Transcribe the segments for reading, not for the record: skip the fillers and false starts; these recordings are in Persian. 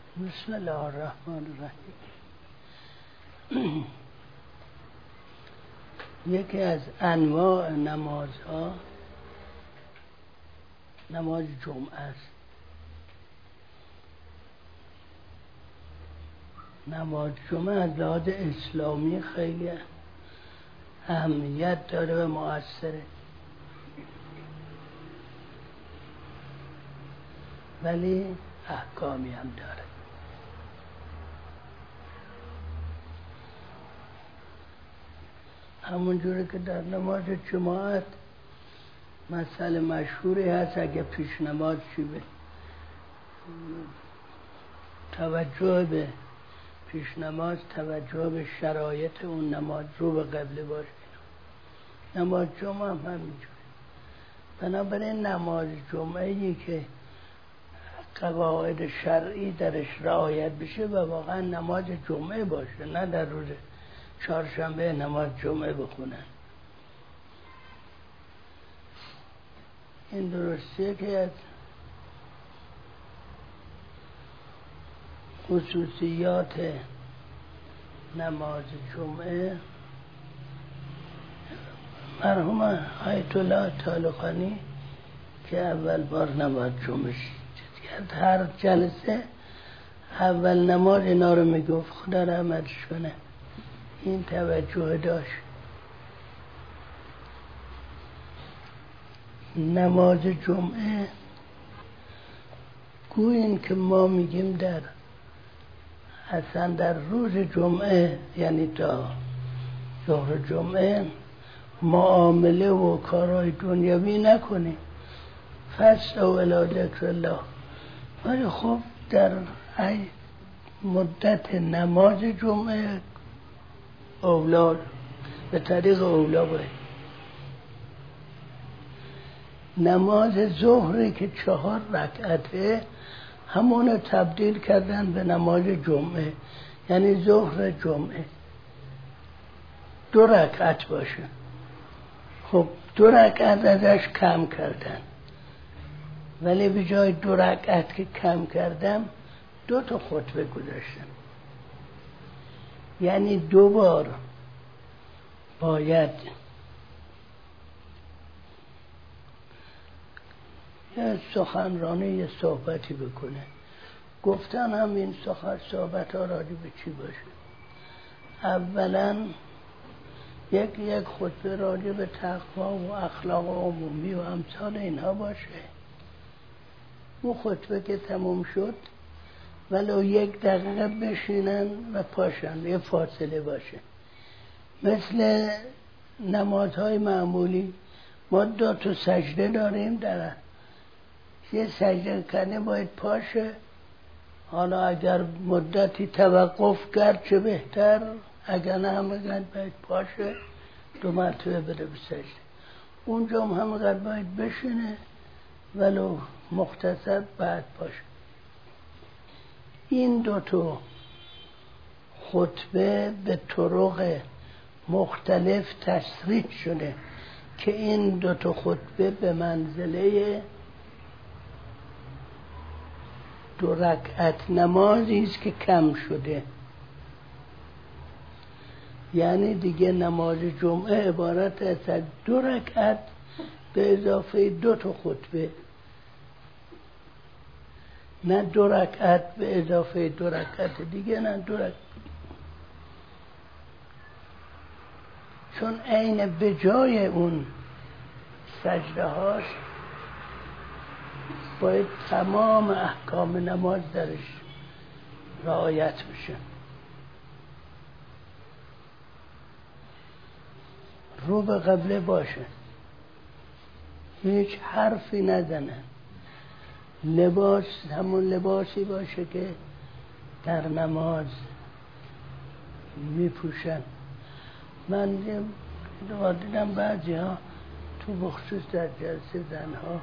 بسم الله الرحمن الرحیم. یکی از انواع نمازها نماز جمعه است. نماز جمعه از لحاظ اسلامی خیلی اهمیت داره و مؤثره، ولی احکامی هم داره. همونجوری که در نماز جماعت مسئله مشهوری هست، اگه پیش نماز چی به توجه به پیش نماز توجه به شرایط اون نماز رو به قبله باشه. نماز جمعه هم همینجوری. بنابراین نماز جمعه‌ای که قواعد شرعی درش رعایت بشه و واقعا نماز جمعه باشه، نه در روز چهارشنبه نماز جمعه بخونن. این درستیه که از خصوصیات نماز جمعه مرحوم آیت الله طالقانی که اول بار نماز جمعه شد، هر جلسه اول نماز اینا رو میگفت، خدا رحمتش کنه. این توجه داشت. نماز جمعه گوییم که ما میگیم در اصلا در روز جمعه، یعنی تا ظهر جمعه معامله و کارهای دنیوی نکنیم، فصل و الی ذکر الله. ولی خب در مدت نماز جمعه اولاد به طریق اولا باید. نماز ظهری که 4 رکعته همون تبدیل کردن به نماز جمعه، یعنی ظهر جمعه 2 رکعت باشه. خب 2 رکعت ازش کم کردن، ولی به جای 2 رکعت که کم کردم 2 تا خطبه گذاشتم. یعنی 2 بار باید یه سخنرانی یه صحبتی بکنه. گفتن هم این صحبت ها راجع به چی باشه؟ اولا یک خطبه راجع به تقوا و اخلاق عمومی و امثال اینها باشه. اون خطبه که تموم شد ولو 1 دقیقه بشینن و پاشن، یه فاصله باشه. مثل نمازهای معمولی ما 2 تا سجده داریم، در یه سجده کنه باید پاشه. حالا اگر مدتی توقف کرد چه بهتر، اگر نه همه باید پاشه 2 مرتبه بره به سجده. اونجا هم همه باید بشینه ولو مختصر، بعد پاشه. این 2 تا خطبه به طرق مختلف تصریح شده که این 2 تا خطبه به منزله 2 رکعت نمازی است که کم شده. یعنی دیگه نماز جمعه عبارت است از 2 رکعت به اضافه 2 تا خطبه، نه 2 رکعت به اضافه 2 رکعت دیگه، نه 2 رکعت. چون عین به جای اون سجده هاست باید تمام احکام نماز درش رعایت بشه. رو به قبله باشه، هیچ حرفی نزنن. لباس همون لباسی باشه که در نماز میپوشن. من دیدم بعضی ها تو بخصوص در جلسه زنها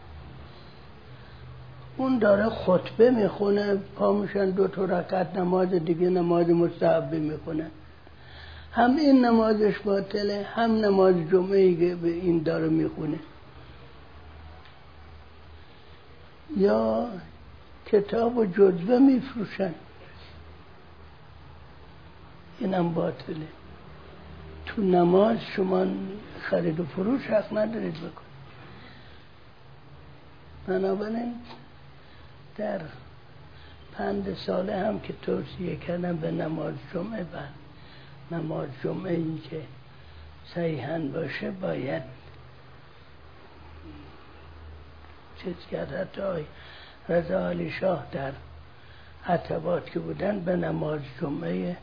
اون داره خطبه میخونه، پا میشن 2 تا رکعت نماز دیگه، نماز مستحبه میخونه. هم این نمازش باطله، هم نماز جمعه که به این داره میخونه. یا کتاب و جزوه میفروشن، اینم باطله. تو نماز شما خرید و فروش حق ندارید بکن. بنابراین در 5 ساله هم که توصیه کردم به نماز جمعه، نماز جمعه این که صحیحاً باشه باید چیز کرد. حتی رضا علی شاه در عتبات که بودن به نماز جمعه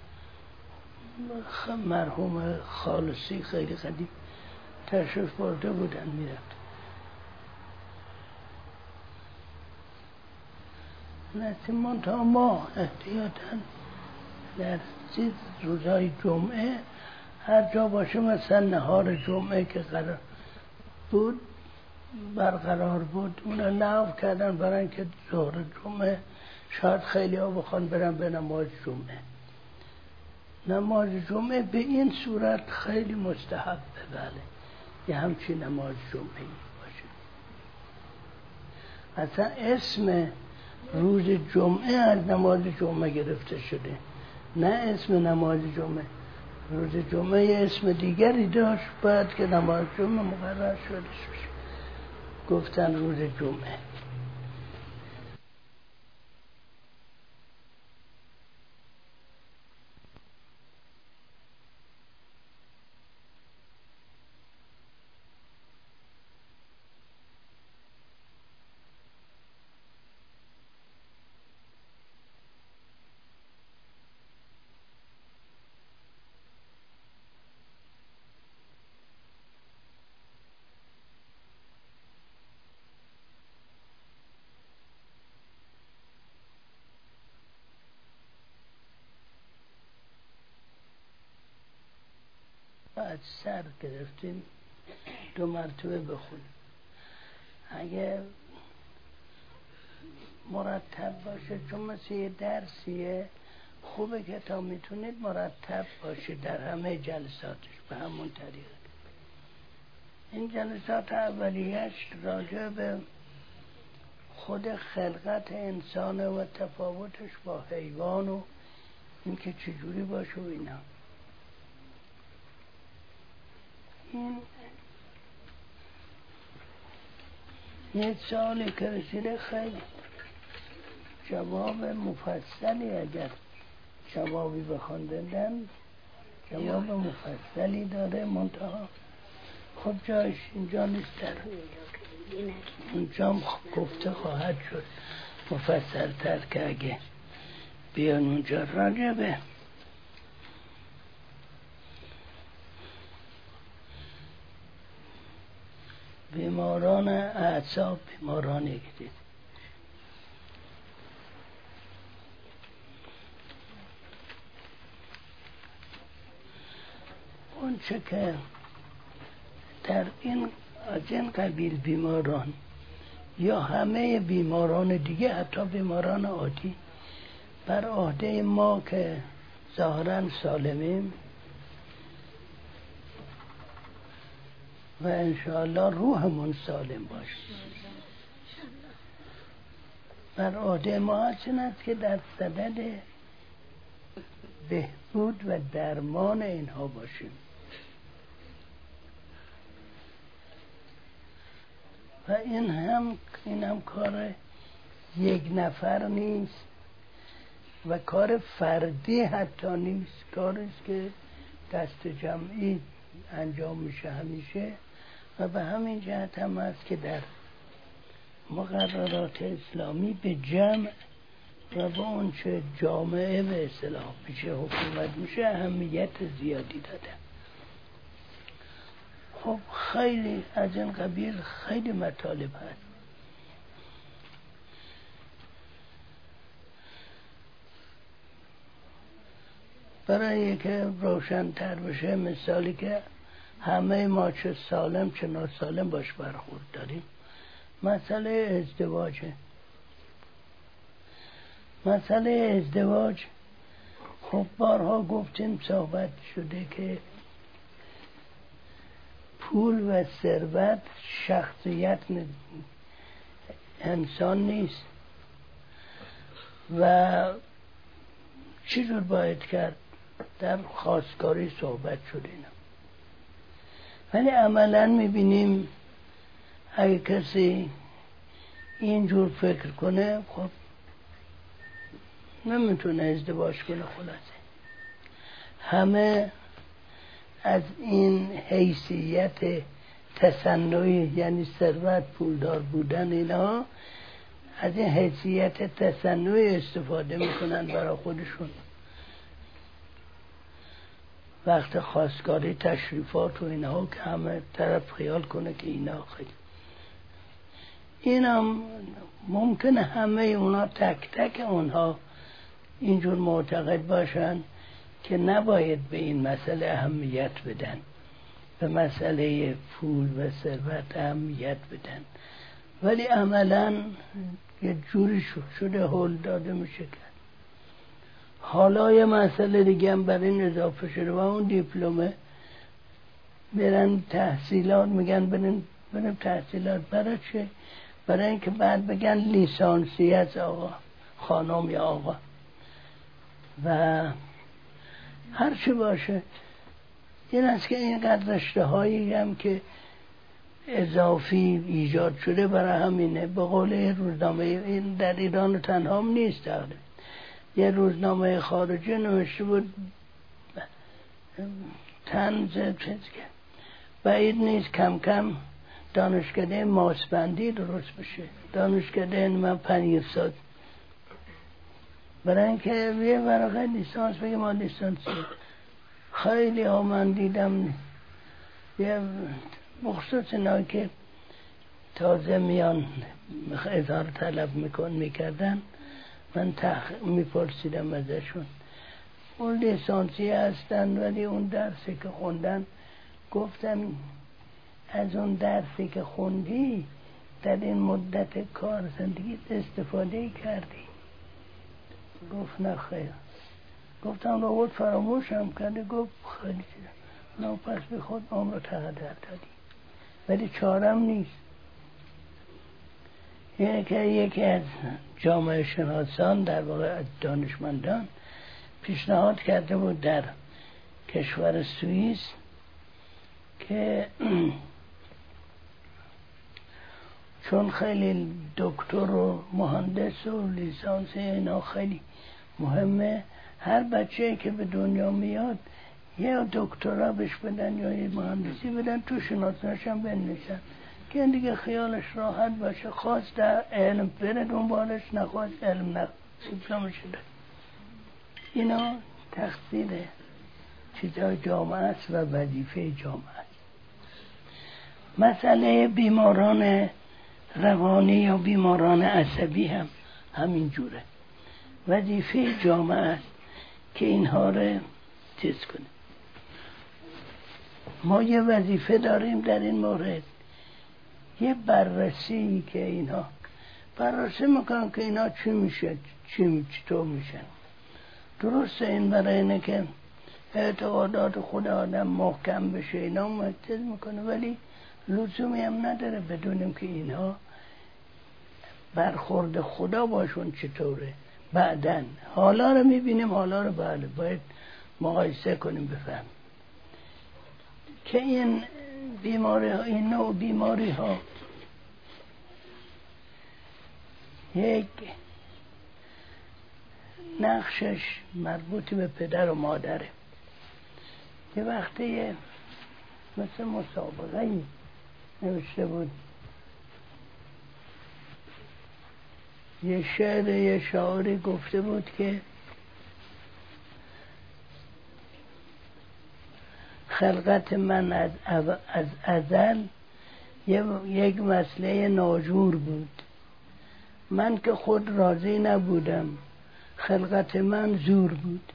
مرحوم خالصی خیلی قدیم تشریف برده بودن میرفت. نسیمان تا ما احتیاطاً در روزهای جمعه هر جا باشه، مثلا نهار جمعه که قرار بود برقرار بود اون رو لغو کردن برای اینکه ظهر جمعه شاید خیلی ها بخوان برن به نماز جمعه. نماز جمعه به این صورت خیلی مستحبه، بله، یه همچین نماز جمعه باشه. اصلا اسم روز جمعه از نماز جمعه گرفته شده، نه اسم نماز جمعه. روز جمعه یه اسم دیگری داشت، باید که نماز جمعه مقرر شده بشه، گفتن روز جمعه. بعد سر گرفتیم 2 مرتبه بخونیم. اگه مرتب باشه، چون مثل یه درسیه، خوبه که تا میتونید مرتب باشه در همه جلساتش به همون طریق. این جلسات اولیه‌اش راجع به خود خلقت انسان و تفاوتش با حیوان و اینکه چجوری باشه و اینا. این یه سوالی که رسیده خیلی جواب مفصلی، اگر جوابی بخوان دادن جواب مفصلی داره، منتها خب جایش اینجا نیست، در اونجا گفته خواهد شد مفصل تر که اگه بیان اونجا راجع به بیماران اعصاب، بیمارانی که دید اون چه که در این از این قبیل بیماران یا همه بیماران دیگه، حتی بیماران عادی، بر عهده ما که ظاهراً سالمیم و انشاءالله روحمون سالم باشه، بر عهده ما هست که در صدد بهبود و درمان اینها باشیم. و این هم کار یک نفر نیست و کار فردی حتی نیست، کاریست که دست جمعی انجام میشه همیشه. و به همین جهت هم هست که در مقررات اسلامی به جمع و به اون چه جامعه به اصطلاح میشه حکومت میشه اهمیت زیادی داده. خب خیلی از این قبیل خیلی مطالب هست. برای که روشن‌تر بشه، مثالی که همه ما چه سالم چه ناسالم باش برخورد داریم، مسئله ازدواجه. مسئله ازدواج خب بارها گفتیم، صحبت شده که پول و ثروت شخصیت انسان نیست. و چی جور باید کرد؟ در خواستگاری صحبت شد اینا. ولی عملا میبینیم اگه کسی اینجور فکر کنه خب نمیتونه ازدواج کنه. خلاصه همه از این حیثیت تصنعی، یعنی ثروت، پولدار بودن، اینا از این حیثیت تصنعی استفاده میکنن برای خودشون. وقت خواستگاری، تشریفات و اینا که همه طرف خیال کنه که اینا خیلی، اینا ممکنه همه اونا تک تک اونها اینجور معتقد باشن که نباید به این مسئله اهمیت بدن، به مسئله پول و ثروت اهمیت بدن، ولی عملا یه جوری شده هول داده میشه کرد. حالا یه مسئله دیگه هم بر این اضافه شده و اون دیپلمه برن تحصیلات، میگن برن تحصیلات. برای چه؟ برای اینکه بعد بگن لیسانسیت آقا، خانم یا آقا، و هر چه باشه. این است که اینقدر رشته هایی هم که اضافی ایجاد شده برای همینه. به قول روزنامه، این در ایران تنها هم نیست، داره یه روزنامه خارجی نوشته بود طنز بعید نیست کم کم دانشکده ماسبندی درست بشه، دانشکده من پنیرساز، برای اینکه یه ورقه لیسانس بگه ما لیسانسی. خیلی ها من دیدم، یه مخصوص اینا که تازه میان اظهار طلب میکردن، من میپرسیدم ازشون، اون لیسانسی هستن ولی اون درسی که خوندن، گفتم از اون درسی که خوندی در این مدت کار زندگی استفاده کردی؟ گفت نه خیر. گفتم رو بود فراموشم کرده؟ گفت خیلی چیزا. نه پس به خود عمر تقدر دادی، ولی چارم نیست. یعنی که یکی از جامعه شناسان، در واقع از دانشمندان، پیشنهاد کرده بود در کشور سوئیس که چون خیلی دکتر و مهندس و لیسانس اینا خیلی مهمه، هر بچه که به دنیا میاد یه دکترا بهش بدن یا یه مهندسی بدن، تو شناسناش هم بنویسن که این دیگه خیالش راحت باشه، خواست در علم بره دنبالش، نخواست علم نخواست شده. اینا تقصیر چیزای جامعه است و وظیفه جامعه است. مسئله بیماران روانی یا بیماران عصبی هم همین جوره. وظیفه جامعه است که اینها رو چیز کنه. ما یه وظیفه داریم در این مورد، یه بررسی که اینها بررسی میکنن که اینا چی میشه، چطور میشن. درسته این برای اینه که اعتقادات خود آدم محکم بشه، اینا متض میکنه، ولی لزومی هم نداره بدونیم که اینها برخورد خدا باشون چطوره. بعدن حالا رو میبینیم، حالا رو بله باید مقایسه کنیم بفهم که این بیماری ها، این نوع بیماری ها یک نقشش مربوط به پدر و مادره. یه وقتی مثل مسابقه نوشته بود، یه شاعری گفته بود که خلقت من از ازل یک مسئله ناجور بود، من که خود راضی نبودم، خلقت من زور بود.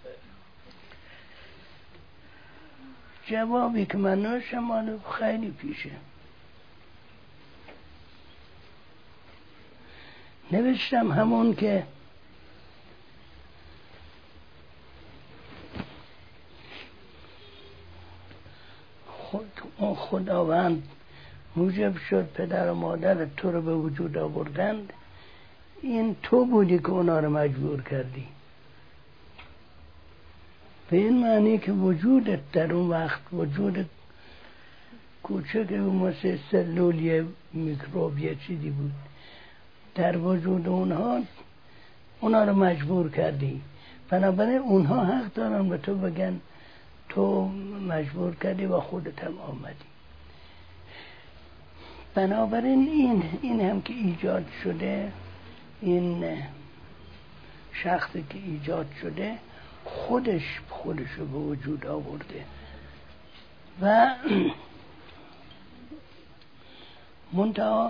جوابی که من نوشتم خیلی پیشه، نوشتم همون که خداوند موجب شد پدر و مادر تو رو به وجود آوردند، این تو بودی که اونا رو مجبور کردی. به این معنی که وجودت در اون وقت وجود کوچک مثل سلول میکروب یه چیزی بود، در وجود اونا رو مجبور کردی. بنابراین اونها حق دارن به تو بگن تو مجبور کردی و خودت هم آمدی. بنابراین این هم که ایجاد شده، این شخصی که ایجاد شده خودش رو به وجود آورده و منتها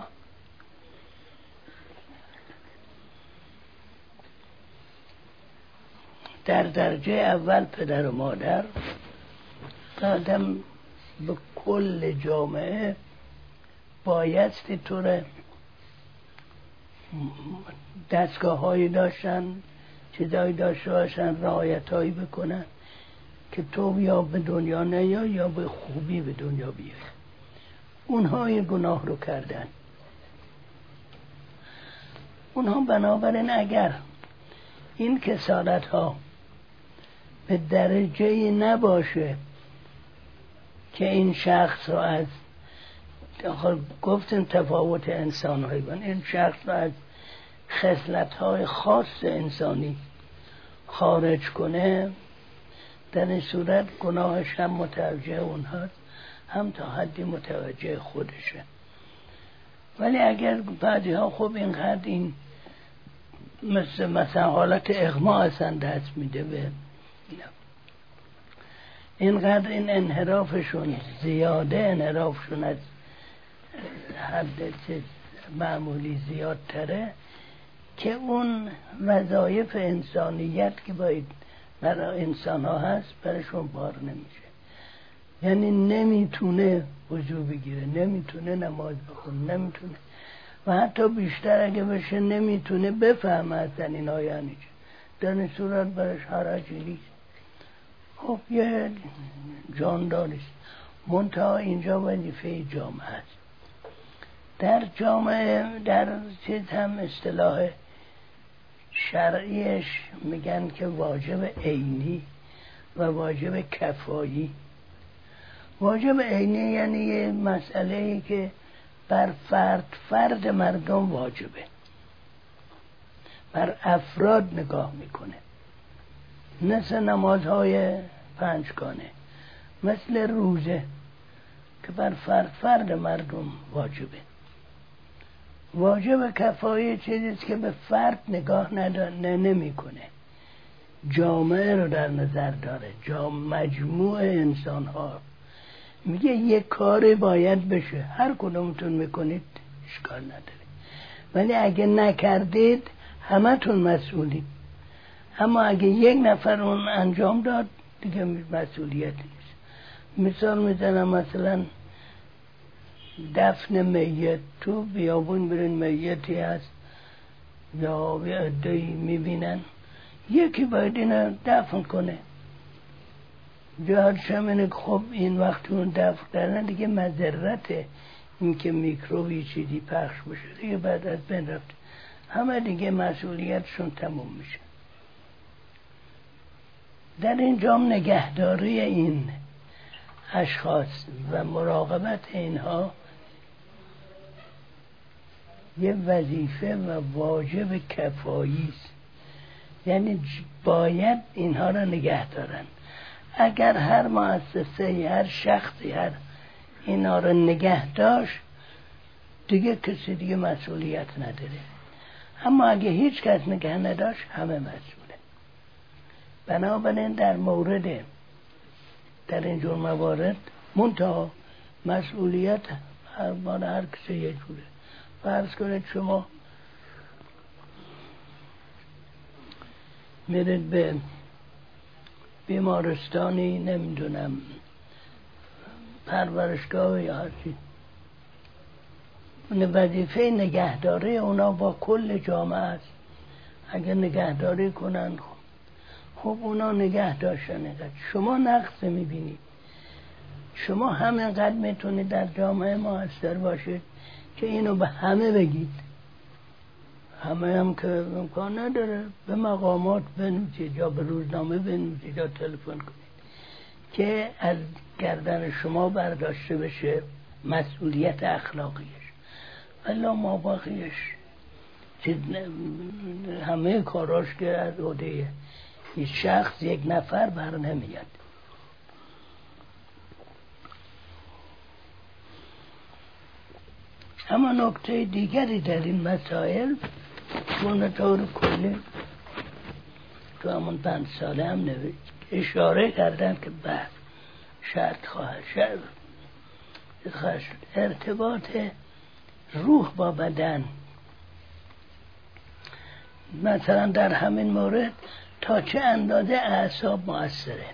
در درجه اول پدر و مادر، بعدم به کل جامعه بایستی طور دستگاه هایی داشتن، چیزایی داشته باشن، رعایت هایی بکنن که تو یا به دنیا نیای یا به خوبی به دنیا بیای. اونها این گناه رو کردن. اونها بنابراین اگر این کسالت ها به درجه نباشه که این شخص رو از گفتیم تفاوت انسان هایی بان، این شخص رو از خصلت های خاص انسانی خارج کنه، در این صورت گناهش هم متوجه اونهاست، هم تا حدی متوجه خودشه. ولی اگر بعضی ها خب اینقدر این مثلا حالت اغما اصلا دست میده به اینقدر این انحرافشون زیاده، انحرافشون از حد معمولی زیادتره که اون وظایف انسانیت که باید برای انسان ها هست برشون بار نمیشه. یعنی نمیتونه وضو بگیره، نمیتونه نماز بخونه، نمیتونه و حتی بیشتر اگه بشه نمیتونه بفهمه اصلا این ها یعنی چه. در این صورت برش حرجی نیست. خب یه جانداریست. منتها اینجا وظیفه جامعه است. در جامعه در چیز هم اصطلاح شرعیش میگن که واجب عینی و واجب کفایی. واجب عینی یعنی یه مسئله‌ای که بر فرد مردم واجبه، بر افراد نگاه میکنه، مثل نمازهای پنجگانه، مثل روزه که بر فرد مردم واجبه. واجب کفایی چیزیست که به فرد نگاه نمیکنه، جامعه رو در نظر داره، مجموع انسان ها. میگه یک کاری باید بشه، هر کدومتون میکنید اشکال نداره، ولی اگه نکردید همه تون مسئولید. اما اگه یک نفر اون انجام داد دیگه مسئولیت نیست. مثال میزنم، مثلا دفن میت، تو بیابون برین میتی هست یا یه عده‌ای میبینن، یکی باید اینو دفن کنه. جهت شمینه که خب این وقت اون دفن کردن دیگه مضرته، این که میکروبی چیزی پخش بشه دیگه بعد از بین رفت، همه دیگه مسئولیتشون تموم میشه. در اینجا نگهداری این اشخاص و مراقبت اینها یه وظیفه و واجب کفایی است. یعنی باید اینها را نگه دارن. اگر هر مؤسسه، هر شخصی، هر اینا را نگه داشت دیگه کسی دیگه مسئولیت نداره. اما اگه هیچ کس نگه نداشت همه مسئوله. بنابراین در اینجور موارد منتها مسئولیت هر کسی یه جوره. فرض کنید شما میرید به بیمارستانی، نمیدونم پرورشگاه یا هرچی، وظیفه نگهداری اونا با کل جامعه است. اگر نگهداری کنن خب اونا نگه داشتن. شما نقص میبینید، شما همینقدر میتونید در جامعه موثر باشید که اینو به همه بگید، همه هم که امکان نداره به مقامات بنویسید یا به روزنامه بنویسید یا تلفن کنید که از گردن شما برداشته بشه مسئولیت اخلاقیش، الا ما باقیش همه کاراش که از عهده یک شخص یک نفر بر نمیاد. اما نکته دیگری در این مسائل چون طور کلی تو همون 5 ساله هم اشاره کردن که بعد شرط خواهد شد ارتباط روح با بدن. مثلا در همین مورد تا چه اندازه اعصاب مؤثره،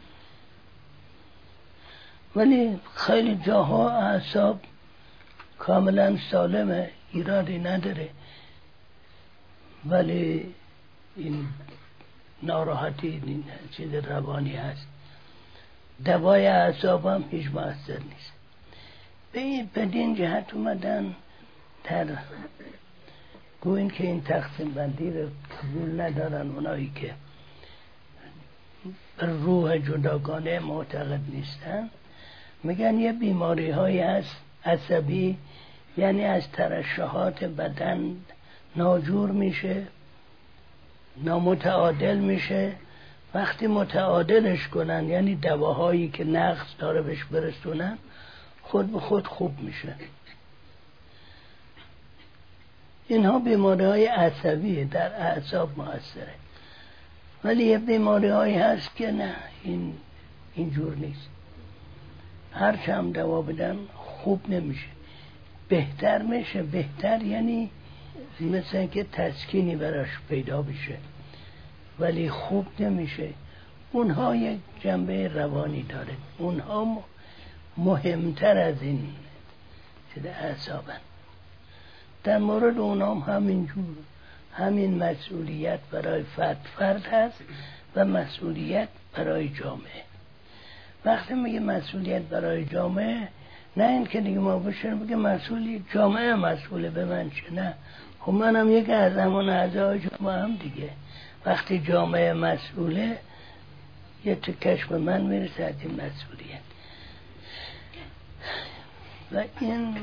ولی خیلی جاها اعصاب کاملا سالمه، ایرادی نداره، ولی این ناراحتی این چیز روانی هست. دوای اعصاب هم هیچ مؤثر نیست. بدین جهت اومدن در گوین که این تقسیم بندی رو قبول ندارن اونایی که بر روح جداگانه معتقد نیستن، میگن یه بیماری هایی هست عصبی، یعنی از ترشحات بدن ناجور میشه، نامتعادل میشه. وقتی متعادلش کنن، یعنی دواهایی که نقص داره بهش برسونن، خود به خود خوب میشه. اینها بیماری های عصبی در اعصاب مؤثره. ولی یه بیماری هایی هست که نه، اینجور نیست. هر چم دوا بدن خوب نمیشه، بهتر میشه. بهتر یعنی مثل که تسکینی براش پیدا بشه، ولی خوب نمیشه. اونها یک جنبه روانی داره، اونها مهمتر از این چیز اعصابن. در مورد اونها همینجور، همین مسئولیت برای فرد هست و مسئولیت برای جامعه. وقتی میگه مسئولیت برای جامعه، نه این که دیگه ما بشن بگه مسئولی جامعه مسئوله به من چه، نه. خب منم یک از همون اعضای جامعه هم دیگه. وقتی جامعه مسئوله، یه تکش به من میرسه از این مسئولیت. و این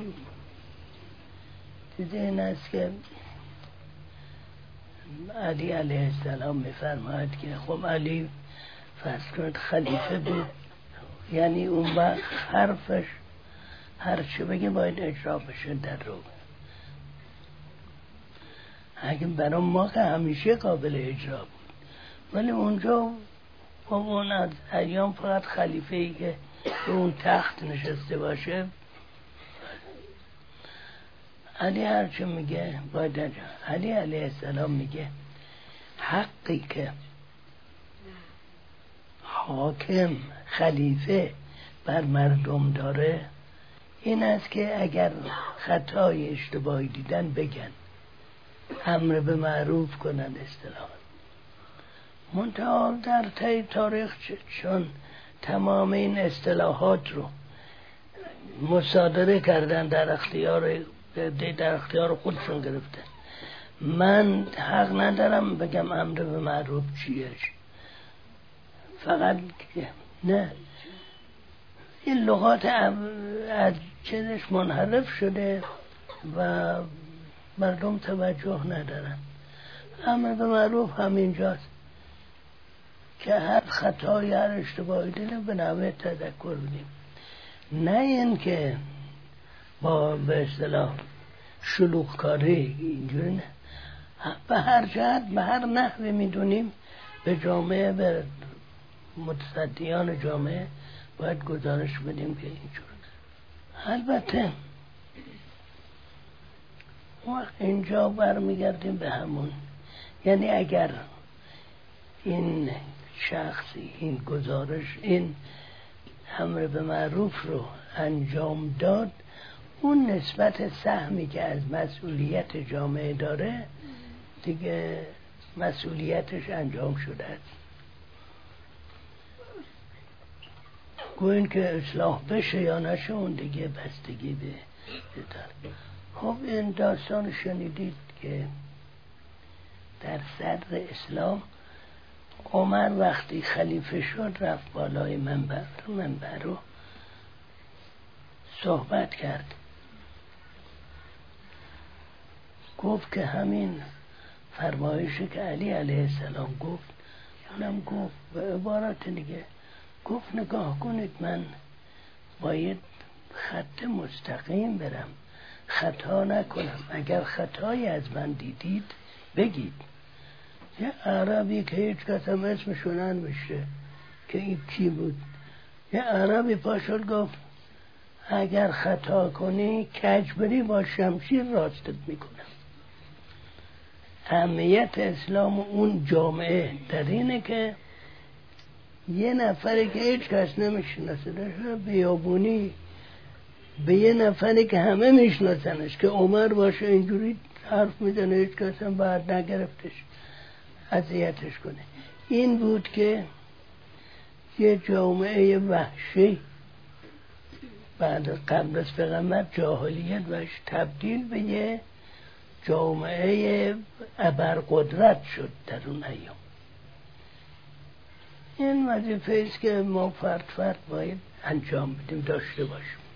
دیده این است که علی علیه السلام میفرماید که خب علی فرض کنید خلیفه بود، یعنی اون وقت حرفش هر چه بگه باید اجرا بشه در رو. اگه برای ما که همیشه قابل اجرا بود، ولی اونجا با اون از ایام فقط خلیفه‌ای که به اون تخت نشسته باشه، علی هر چه میگه باید اجرا. علی علیه السلام میگه حقی که حاکم خلیفه بر مردم داره این است که اگر خطای اشتباهی دیدن بگن، امر به معروف کنن. اصطلاحاً منتها در طی تاریخ چون تمام این اصطلاحات رو مصادره کردن، در اختیار خودشون گرفتن. من حق ندارم بگم امر به معروف چیه، فقط نه، این لغات از چیزش منحرف شده و مردم توجه ندارن. امر به معروف همینجاست که هر خطایی هر اشتباهی دیدیم به نحوه تذکر بدیم، نه این که با به اصطلاح شلوغکاری اینجوری. نه، به هر جهت به هر نحوه میدونیم به جامعه، به متصدیان جامعه باید گزارش بدیم که اینجور. البته وقت اینجا برمیگردیم به همون، یعنی اگر این شخصی این گزارش، این امر به معروف رو انجام داد، اون نسبت سهمی که از مسئولیت جامعه داره دیگه مسئولیتش انجام شده است. گوین که اصلاح بشه یا نشه اون دیگه بستگی به داره. خب این داستان شنیدید که در صدر اسلام عمر وقتی خلیفه شد رفت بالای منبر رو صحبت کرد، گفت که همین فرمایشی که علی علیه السلام گفت اونم گفت به عبارت دیگه گفت نگاه کنید من باید خط مستقیم برم، خطا نکنم، اگر خطایی از من دیدید بگید. یه عربی که هیچ کس هم اسمشون نمیشه که این کی بود، یه عربی پاشد گفت اگر خطا کنی کج بری با شمشیر راستت میکنم. اهمیت اسلام اون جامعه در اینه که یه نفری که هیچ کس نمیشناسه بیابونی به یه نفری که همه میشناسنش که عمر باشه اینجوری حرف میزنه هیچ کس هم بعد نگرفتش اذیتش کنه. این بود که یه جامعه وحشی بعد قبل از پیغمبر جاهلیت وش تبدیل به یه جامعه ابرقدرت شد در اون ایام. این وظیفه است که ما فرد باید انجام بدیم، داشته باشیم.